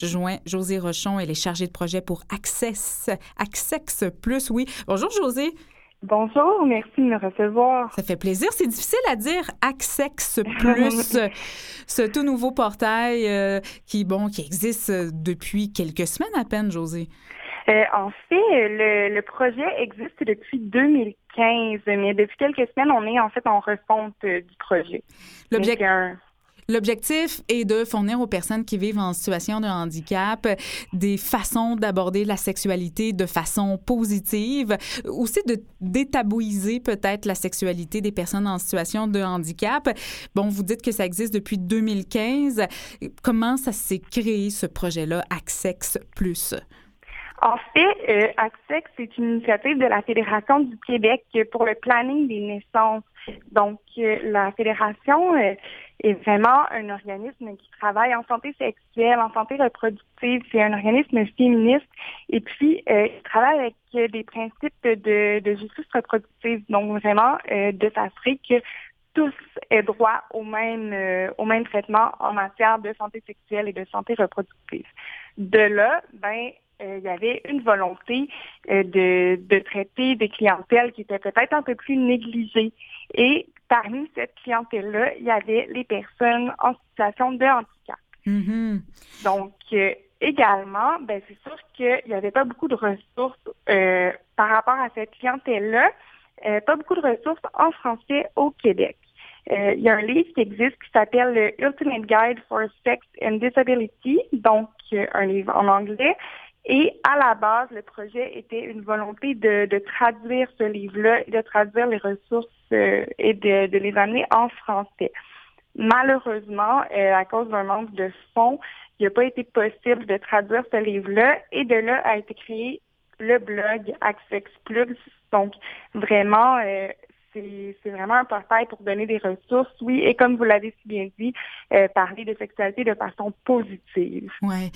joint Josée Rochon. Elle est chargée de projet pour Access Plus. Oui. Bonjour, Josée. Bonjour, merci de me recevoir. Ça fait plaisir. C'est difficile à dire Access Plus, ce tout nouveau portail qui existe depuis quelques semaines à peine, Josée. En fait, le projet existe depuis 2015, mais depuis quelques semaines, on est en fait en refonte du projet. L'objectif est de fournir aux personnes qui vivent en situation de handicap des façons d'aborder la sexualité de façon positive, aussi de détabouiser peut-être la sexualité des personnes en situation de handicap. Bon, vous dites que ça existe depuis 2015. Comment ça s'est créé, ce projet-là, Access Plus? En fait, Access, c'est une initiative de la Fédération du Québec pour le planning des naissances. Donc, la Fédération est vraiment un organisme qui travaille en santé sexuelle, en santé reproductive. C'est un organisme féministe et puis il travaille avec des principes de justice reproductive. Donc, vraiment, de s'assurer que tous aient droit au même traitement en matière de santé sexuelle et de santé reproductive. De là, il y avait une volonté de traiter des clientèles qui étaient peut-être un peu plus négligées. Et parmi cette clientèle-là, il y avait les personnes en situation de handicap. Mm-hmm. Donc, également, c'est sûr qu'il n'y avait pas beaucoup de ressources par rapport à cette clientèle-là, pas beaucoup de ressources en français au Québec. Il y a un livre qui existe qui s'appelle le Ultimate Guide for Sex and Disability, donc un livre en anglais. Et à la base, le projet était une volonté de traduire ce livre-là, de traduire les ressources et de les amener en français. Malheureusement, à cause d'un manque de fonds, il n'a pas été possible de traduire ce livre-là et de là a été créé le blog Access Plus. Donc, vraiment, c'est vraiment un portail pour donner des ressources, oui, et comme vous l'avez si bien dit, parler de sexualité de façon positive. Oui.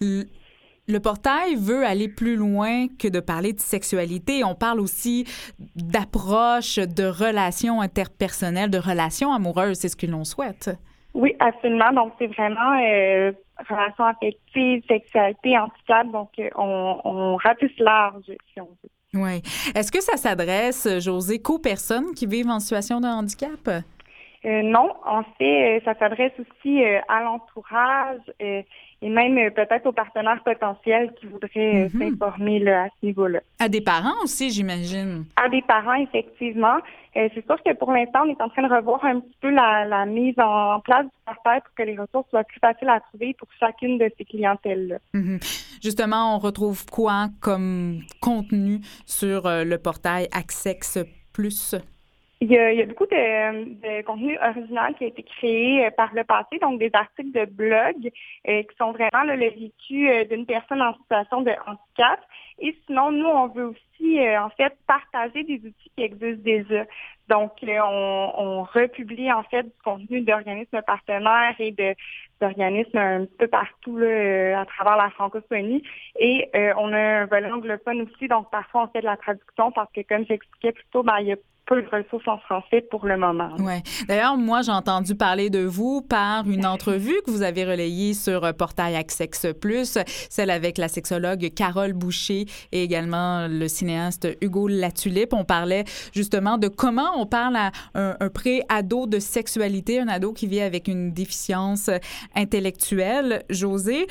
Le portail veut aller plus loin que de parler de sexualité. On parle aussi d'approche, de relations interpersonnelles, de relations amoureuses. C'est ce que l'on souhaite. Oui, absolument. Donc, c'est vraiment relations affectives, sexualité, handicap. Donc, on ratisse large, si on veut. Oui. Est-ce que ça s'adresse, Josée, qu'aux personnes qui vivent en situation de handicap? Non, en fait, ça s'adresse aussi à l'entourage et même peut-être aux partenaires potentiels qui voudraient s'informer là, à ce niveau-là. À des parents aussi, j'imagine. À des parents, effectivement. C'est sûr que pour l'instant, on est en train de revoir un petit peu la mise en place du portail pour que les ressources soient plus faciles à trouver pour chacune de ces clientèles-là. Mm-hmm. Justement, on retrouve quoi comme contenu sur le portail Access Plus? Il y a beaucoup de contenu original qui a été créé par le passé, donc des articles de blog qui sont vraiment le vécu d'une personne en situation de handicap. Et sinon, nous, on veut aussi, en fait, partager des outils qui existent déjà. Donc, on republie, en fait, du contenu d'organismes partenaires et d'organismes un peu partout là, à travers la francophonie. Et on a un volet anglophone aussi, donc parfois, on fait de la traduction parce que, comme j'expliquais plus tôt, il y a peu de ressources en français pour le moment. Oui. D'ailleurs, moi, j'ai entendu parler de vous par une entrevue que vous avez relayée sur Portail Access Plus, celle avec la sexologue Carole Boucher et également le cinéaste Hugo Latulippe. On parlait justement de comment on parle à un pré-ado de sexualité, un ado qui vit avec une déficience intellectuelle. Josée,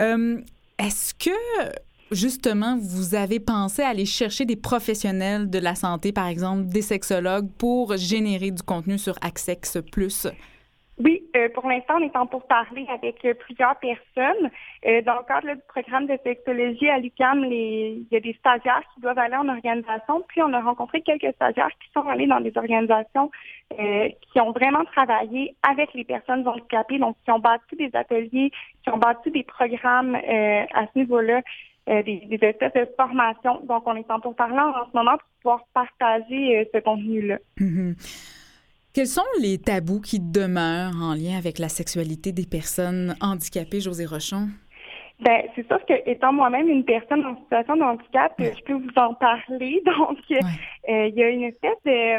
est-ce que justement, vous avez pensé à aller chercher des professionnels de la santé, par exemple des sexologues, pour générer du contenu sur Access Plus? Oui, pour l'instant, on est en pourparlers avec plusieurs personnes. Dans le cadre du programme de sexologie à l'UQAM, il y a des stagiaires qui doivent aller en organisation. Puis, on a rencontré quelques stagiaires qui sont allés dans des organisations qui ont vraiment travaillé avec les personnes handicapées, donc qui ont bâti des ateliers, qui ont bâti des programmes à ce niveau-là. Des espèces de formation. Donc, on est en pourparlers en ce moment pour pouvoir partager ce contenu-là. Mm-hmm. Quels sont les tabous qui demeurent en lien avec la sexualité des personnes handicapées, Josée Rochon? C'est sûr que étant moi-même une personne en situation de handicap, je peux vous en parler. Donc, il y a une espèce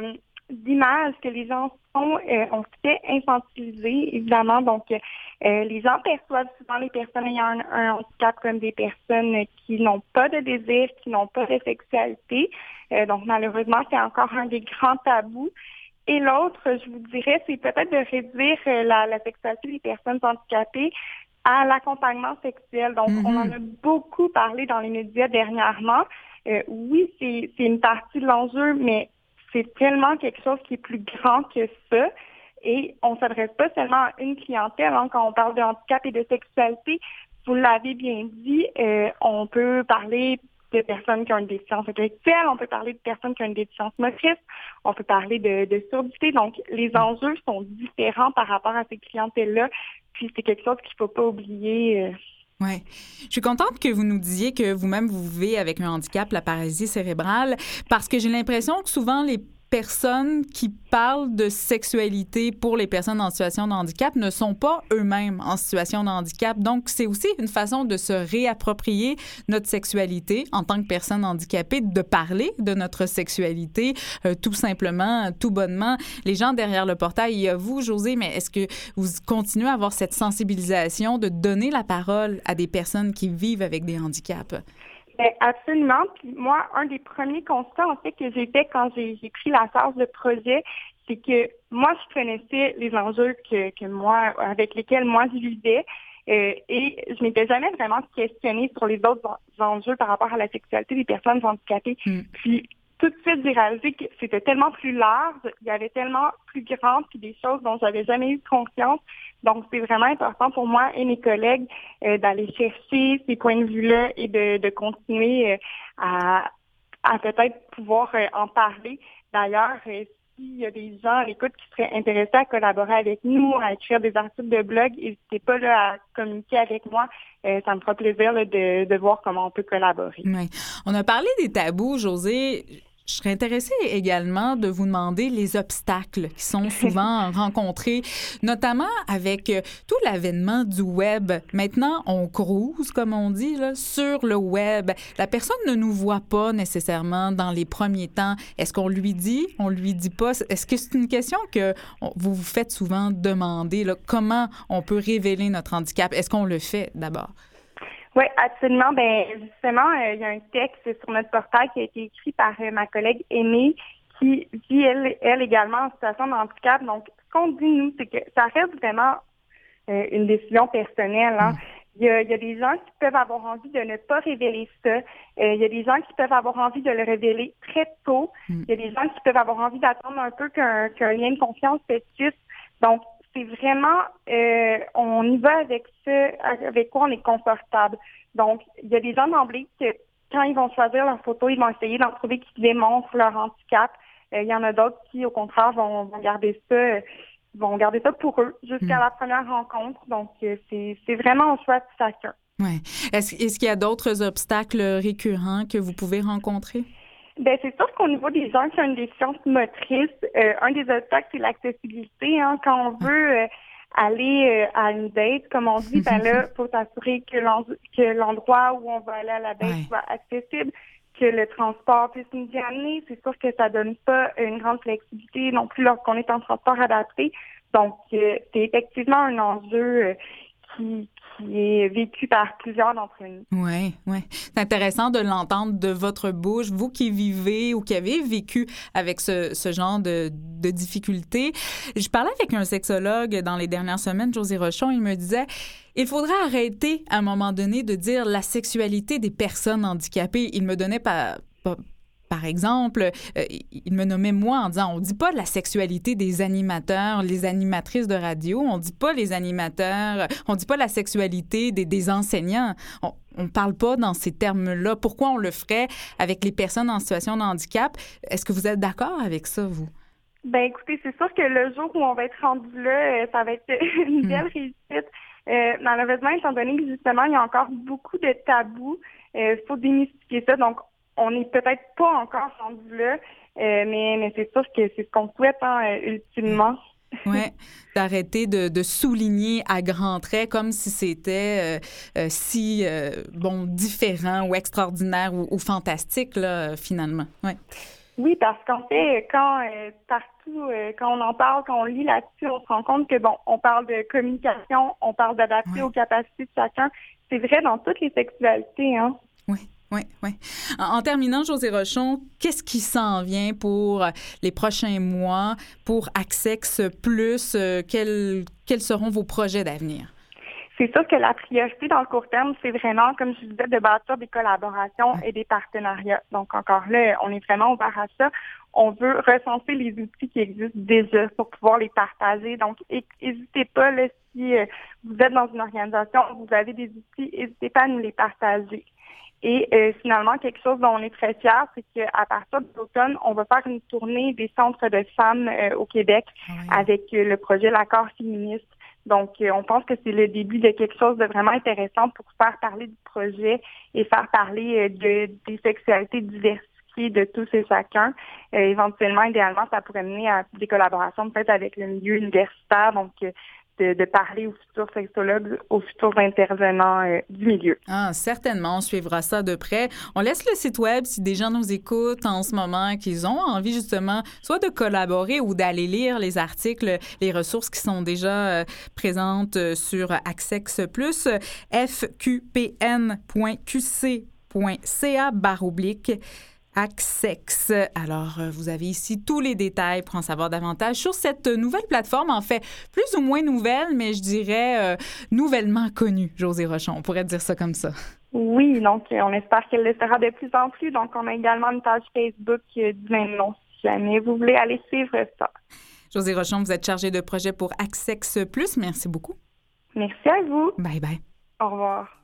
d'image que les gens ont fait infantiliser, évidemment. Donc, les gens perçoivent souvent les personnes ayant un handicap comme des personnes qui n'ont pas de désir, qui n'ont pas de sexualité. Donc, malheureusement, c'est encore un des grands tabous. Et l'autre, je vous dirais, c'est peut-être de réduire la sexualité des personnes handicapées à l'accompagnement sexuel. Donc, on en a beaucoup parlé dans les médias dernièrement. Oui, c'est une partie de l'enjeu, mais c'est tellement quelque chose qui est plus grand que ça. Et on ne s'adresse pas seulement à une clientèle quand on parle de handicap et de sexualité. Vous l'avez bien dit, on peut parler de personnes qui ont une déficience intellectuelle, on peut parler de personnes qui ont une déficience motrice, on peut parler de surdité. Donc, les enjeux sont différents par rapport à ces clientèles-là. Puis, c'est quelque chose qu'il ne faut pas oublier. Oui. Je suis contente que vous nous disiez que vous-même, vous vivez avec un handicap, la paralysie cérébrale, parce que j'ai l'impression que souvent, les personnes qui parlent de sexualité pour les personnes en situation de handicap ne sont pas eux-mêmes en situation de handicap. Donc, c'est aussi une façon de se réapproprier notre sexualité en tant que personne handicapée, de parler de notre sexualité tout simplement, tout bonnement. Les gens derrière le portail, il y a vous, Josée, mais est-ce que vous continuez à avoir cette sensibilisation de donner la parole à des personnes qui vivent avec des handicaps? Absolument. Puis moi, un des premiers constats, en fait, que j'ai fait quand j'ai pris la charge de projet, c'est que moi, je connaissais les enjeux que moi, avec lesquels moi je vivais, et je m'étais jamais vraiment questionnée sur les autres enjeux par rapport à la sexualité des personnes handicapées. Puis tout de suite, j'ai réalisé que c'était tellement plus large, il y avait tellement plus grand, puis des choses dont j'avais jamais eu conscience. Donc, c'est vraiment important pour moi et mes collègues d'aller chercher ces points de vue-là et de continuer à peut-être pouvoir en parler. D'ailleurs, s'il y a des gens à l'écoute qui seraient intéressés à collaborer avec nous, à écrire des articles de blog, n'hésitez pas là, à communiquer avec moi. Ça me fera plaisir là, de voir comment on peut collaborer. Oui. On a parlé des tabous, Josée. Je serais intéressée également de vous demander les obstacles qui sont souvent rencontrés, notamment avec tout l'avènement du web. Maintenant, on cruise, comme on dit, là, sur le web. La personne ne nous voit pas nécessairement dans les premiers temps. Est-ce qu'on lui dit? On lui dit pas? Est-ce que c'est une question que vous vous faites souvent demander? Là, comment on peut révéler notre handicap? Est-ce qu'on le fait d'abord? Oui, absolument. Ben justement, il y a un texte sur notre portail qui a été écrit par ma collègue Aimée qui vit, elle également en situation de handicap. Donc, ce qu'on dit, nous, c'est que ça reste vraiment une décision personnelle. Hein. Il y a des gens qui peuvent avoir envie de ne pas révéler ça. Il y a des gens qui peuvent avoir envie de le révéler très tôt. Il y a des gens qui peuvent avoir envie d'attendre un peu qu'un lien de confiance se tisse. Donc, c'est vraiment, on y va avec ça, avec quoi on est confortable. Donc, il y a des gens d'emblée que quand ils vont choisir leur photo, ils vont essayer d'en trouver qui démontrent leur handicap. Il y en a d'autres qui, au contraire, vont garder ça pour eux jusqu'à la première rencontre. Donc, c'est vraiment au choix de chacun. Ouais. Est-ce qu'il y a d'autres obstacles récurrents que vous pouvez rencontrer? Ben c'est sûr qu'au niveau des gens qui ont une déficience motrice, un des obstacles, c'est l'accessibilité. Hein. Quand on veut aller à une date, comme on dit, ben là, faut s'assurer que l'endroit où on va aller à la date soit accessible, que le transport puisse nous y amener. C'est sûr que ça donne pas une grande flexibilité non plus lorsqu'on est en transport adapté. Donc, c'est effectivement un enjeu qui est vécu par plusieurs d'entre nous. Oui, oui. C'est intéressant de l'entendre de votre bouche, vous qui vivez ou qui avez vécu avec ce genre de difficultés. Je parlais avec un sexologue dans les dernières semaines, Josée Rochon, il me disait il faudrait arrêter à un moment donné de dire la sexualité des personnes handicapées. Il me donnait par exemple, il me nommait moi en disant on dit pas la sexualité des animateurs, les animatrices de radio, on dit pas les animateurs, on dit pas la sexualité des enseignants. On parle pas dans ces termes-là. Pourquoi on le ferait avec les personnes en situation de handicap? Est-ce que vous êtes d'accord avec ça, vous? Ben écoutez, c'est sûr que le jour où on va être rendu là, ça va être une belle réussite. Malheureusement, étant donné que justement, il y a encore beaucoup de tabous, faut démystifier ça. Donc, on n'est peut-être pas encore rendu là, mais c'est sûr que c'est ce qu'on souhaite ultimement. Oui, d'arrêter de souligner à grands traits comme si c'était différent ou extraordinaire ou fantastique, là, finalement. Ouais. Oui, parce qu'en fait, quand partout, quand on en parle, quand on lit là-dessus, on se rend compte que bon, on parle de communication, on parle d'adapter Oui. aux capacités de chacun. C'est vrai dans toutes les sexualités, hein. Oui, oui, oui. En terminant, Josée Rochon, qu'est-ce qui s'en vient pour les prochains mois pour Access Plus? Quels seront vos projets d'avenir? C'est sûr que la priorité dans le court terme, c'est vraiment, comme je disais, de bâtir des collaborations et des partenariats. Donc, encore là, on est vraiment ouvert à ça. On veut recenser les outils qui existent déjà pour pouvoir les partager. Donc, n'hésitez pas, là, si vous êtes dans une organisation, vous avez des outils, n'hésitez pas à nous les partager. Et finalement, quelque chose dont on est très fiers, c'est qu'à partir de l'automne, on va faire une tournée des centres de femmes au Québec avec le projet L'accord féministe. Donc, on pense que c'est le début de quelque chose de vraiment intéressant pour faire parler du projet et faire parler des sexualités diversifiées de tous et chacun. Éventuellement, idéalement, ça pourrait mener à des collaborations peut-être avec le milieu universitaire, donc de parler aux futurs sexologues, aux futurs intervenants du milieu. Ah, certainement, on suivra ça de près. On laisse le site web si des gens nous écoutent en ce moment, qu'ils ont envie justement soit de collaborer ou d'aller lire les articles, les ressources qui sont déjà présentes sur Access Plus, fqpn.qc.ca/. Access. Alors, vous avez ici tous les détails pour en savoir davantage sur cette nouvelle plateforme, en fait, plus ou moins nouvelle, mais je dirais nouvellement connue, Josée Rochon. On pourrait dire ça comme ça. Oui, donc on espère qu'elle le sera de plus en plus. Donc, on a également une page Facebook du même nom, si jamais vous voulez aller suivre ça. Josée Rochon, vous êtes chargée de projet pour Access Plus. Merci beaucoup. Merci à vous. Bye bye. Au revoir.